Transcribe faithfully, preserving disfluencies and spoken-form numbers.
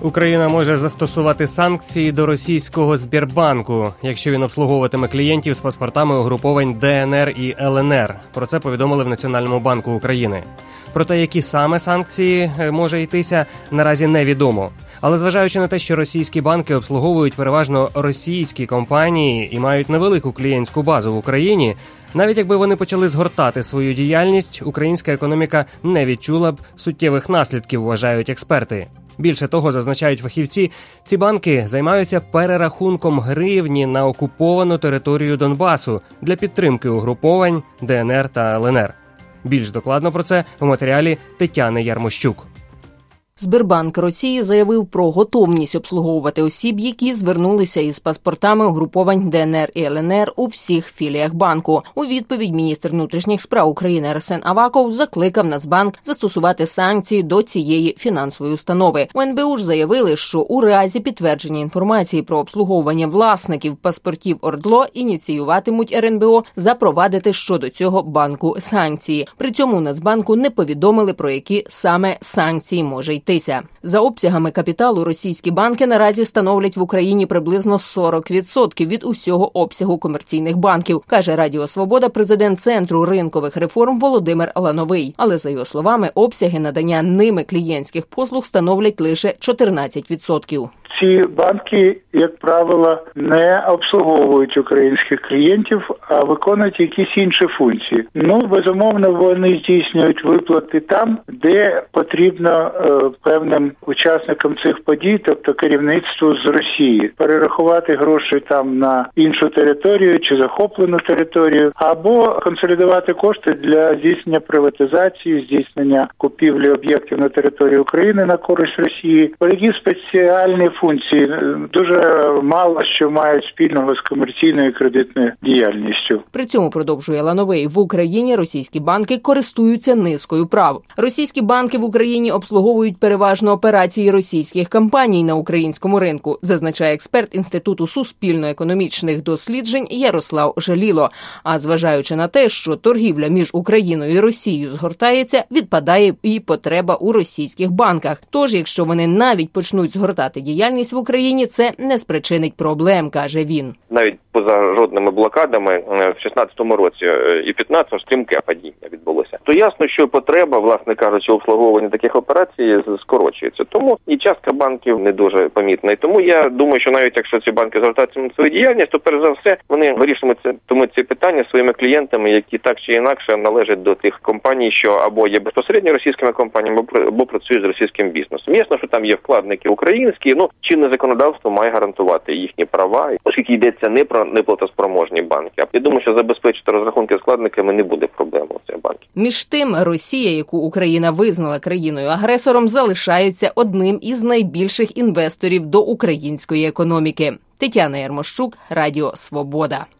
Україна може застосувати санкції до російського Сбербанку, якщо він обслуговуватиме клієнтів з паспортами угруповань Де Ен Ер і Ел Ен Ер. Про це повідомили в Національному банку України. Про те, які саме санкції може йтися, наразі невідомо. Але зважаючи на те, що російські банки обслуговують переважно російські компанії і мають невелику клієнтську базу в Україні, навіть якби вони почали згортати свою діяльність, українська економіка не відчула б суттєвих наслідків, вважають експерти. Більше того, зазначають фахівці, ці банки займаються перерахунком гривні на окуповану територію Донбасу для підтримки угруповань Де Ен Ер та Ел Ен Ер. Більш докладно про це в матеріалі Тетяни Ярмощук. Сбербанк Росії заявив про готовність обслуговувати осіб, які звернулися із паспортами угруповань Де Ен Ер і Ел Ен Ер у всіх філіях банку. У відповідь міністр внутрішніх справ України Арсен Аваков закликав Нацбанк застосувати санкції до цієї фінансової установи. У Ен Бе У ж заявили, що у разі підтвердження інформації про обслуговування власників паспортів ОРДЛО ініціюватимуть Ер Ен Бе О запровадити щодо цього банку санкції. При цьому Нацбанку не повідомили, про які саме санкції може йти. За обсягами капіталу російські банки наразі становлять в Україні приблизно сорок відсотків від усього обсягу комерційних банків, каже Радіо Свобода президент Центру ринкових реформ Володимир Лановий. Але, за його словами, обсяги надання ними клієнтських послуг становлять лише чотирнадцять відсотків. Ці банки, як правило, не обслуговують українських клієнтів, а виконують якісь інші функції. Ну, безумовно, вони здійснюють виплати там, де потрібно е, певним учасникам цих подій, тобто керівництву з Росії, перерахувати гроші там на іншу територію чи захоплену територію, або консолідувати кошти для здійснення приватизації, здійснення купівлі об'єктів на території України на користь Росії. Такі спеціальні функції. Функції дуже мало що мають спільного з комерційною і кредитною діяльністю. При цьому, продовжує Лановий, в Україні російські банки користуються низкою прав. Російські банки в Україні обслуговують переважно операції російських компаній на українському ринку, зазначає експерт Інституту суспільно-економічних досліджень Ярослав Жаліло. А зважаючи на те, що торгівля між Україною і Росією згортається, відпадає і потреба у російських банках. Тож, якщо вони навіть почнуть згортати діяльність в Україні, це не спричинить проблем, каже він. Навіть поза жодними блокадами в шістнадцятому році і п'ятнадцятому стрімке падіння відбулося. То ясно, що потреба, власне кажучи, обслуговування таких операцій скорочується. Тому і частка банків не дуже помітна. І тому я думаю, що навіть якщо ці банки звертатимуть свою діяльність, то перш за все вони вирішуватимуть ці питання своїми клієнтами, які так чи інакше належать до тих компаній, що або є безпосередньо російськими компаніями, або працюють з російським бізнесом. Ясно, що там є вкладники українські, ну, чинне законодавство має гарантувати їхні права, оскільки йдеться не про неплатоспроможні банки. Я думаю, що забезпечити розрахунки з вкладниками не буде проблем у цих банків. Між тим, Росія, яку Україна визнала країною-агресором, залишається одним із найбільших інвесторів до української економіки. Тетяна Ярмощук, Радіо Свобода.